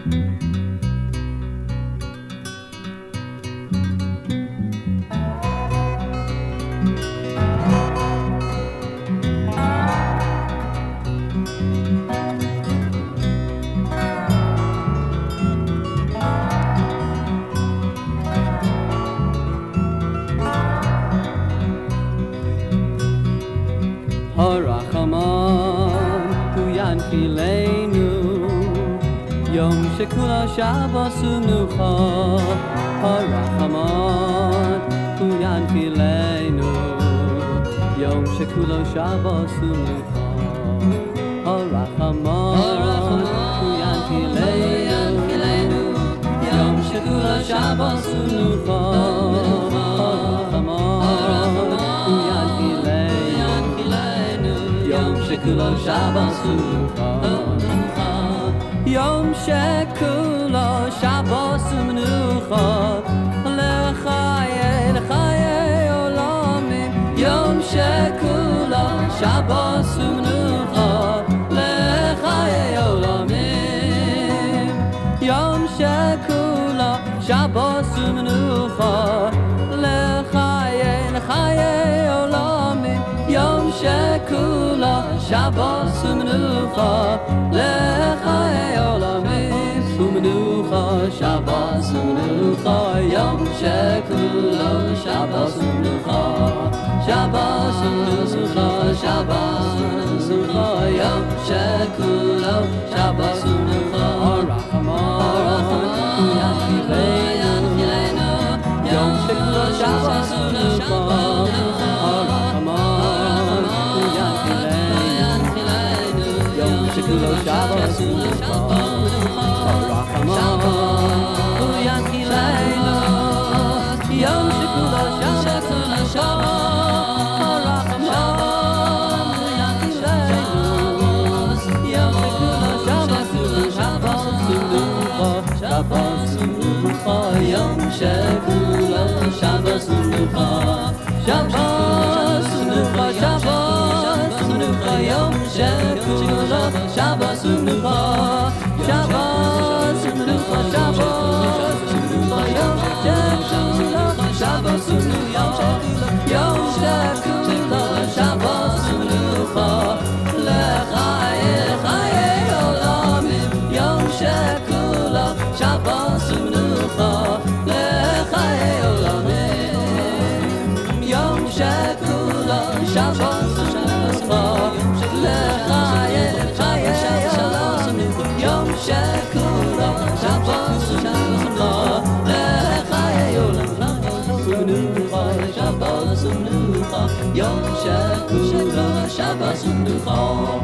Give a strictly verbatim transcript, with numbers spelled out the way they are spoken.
הרחמן הוא ינחילנו יום שכולו שבת ומנוחה הרחמן הוא ינחילנו יום שכולו שבת ומנוחה הרחמן הוא ינחילנו יום שכולו שבת ומנוחה שכולו שבת ומנוחה יום שכולו שבת ומנוחה לחיי לחיי עולמים יום שכולו שבת ומנוחה לחיי עולמים יום שכולו שבת ומנוחה לחיי לחיי עולמים יום שכולו שבת ומנוחה לחיי עולמים ומנוחה שבת ומנוחה יום שכולו שבת ומנוחה שבת ומנוחה שבת ומנוחה יום שכולו שבת ומנוחה הרחמן ינחילנו יום שכולו שבת ומנוחה שכולו שבת ומנוחה הרחמן הוא ינחילנו יום שכולו שבת ומנוחה הרחמן הוא ינחילנו יום שכולו שבת ומנוחה שבת ומנוחה יום שכולו שבת ומנוחה שבת ומנוחה שבת ומנוחה יום שכולו שבת ומנוחה שבת ומנוחה שבת ומנוחה יום שכולו שבת ומנוחה יום שכולו שבת ומנוחה לחיי חיי עולמים יום שכולו שבת ומנוחה לחיי עולמים יום שכולו שבת ומנוחה לחיי חיי עולמים יום שכולו שבת ומנוחה לחיי עולמים ומנוחה שבת ומנוחה יום שכולו שבת ומנוחה